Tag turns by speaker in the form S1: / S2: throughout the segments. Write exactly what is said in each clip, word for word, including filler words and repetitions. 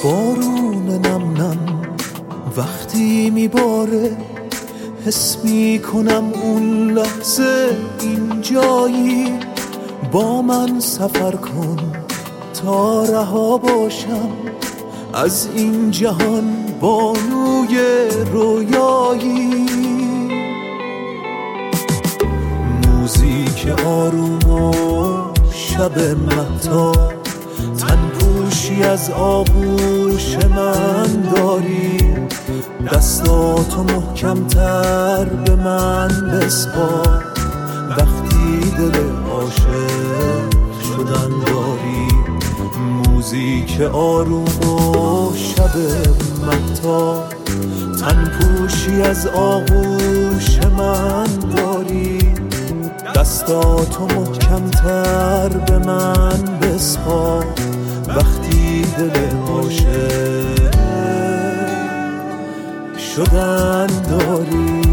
S1: بارون نم نم وقتی میباره، حس میکنم اون لحظه اینجایی. با من سفر کن تا رها باشم از این جهان بانوی رویایی. موزیک آروم و شب مهتاب، تن پوشی از آغوش من داری. دستاتو محکمتر به من بسپار وقتی دل عاشق شدن داری. موزیک آروم و شب مهتاب، تن پوشی از آغوش من داری. دستاتو محکمتر به من بسپار وقتی دل عاشق شدن داری.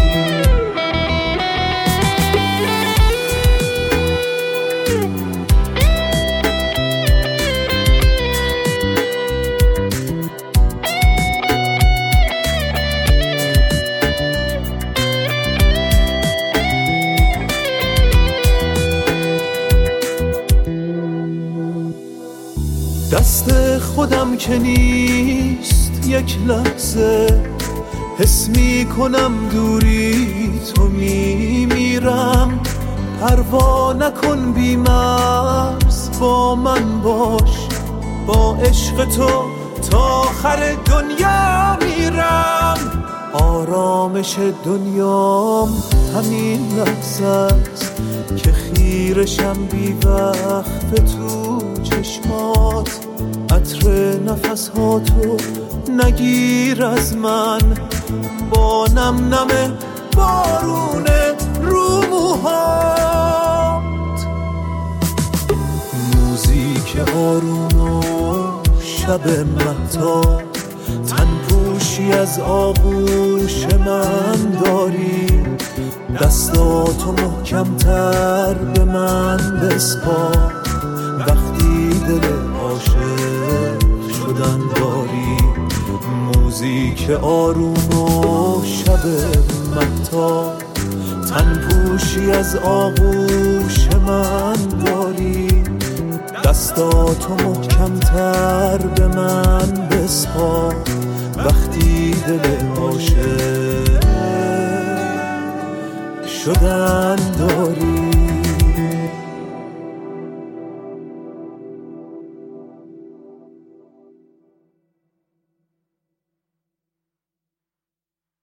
S1: دست خودم که نیست یک لحظه، حس می کنم دوری تو می میرم. پروا نکن بی مرز با من باش، با عشق تو تا آخر دنیا میرم. آرامش دنیام همین لحظه است که خیرشم بی وقت تو چشمات. عطر نفس ها تو نگیر از من، با نم نم بارون رو موهات. موزیک آروم و شب مهتاب، تن پوشی از آغوش من داری. دستاتو محکمتر به من بسپار وقتی دل عاشق شدن داری. موزیک آروم و شب مهتاب، تن پوشی از آغوش من داری. دستاتو محکمتر به من بسپار وقتی دل عاشق شدن داری.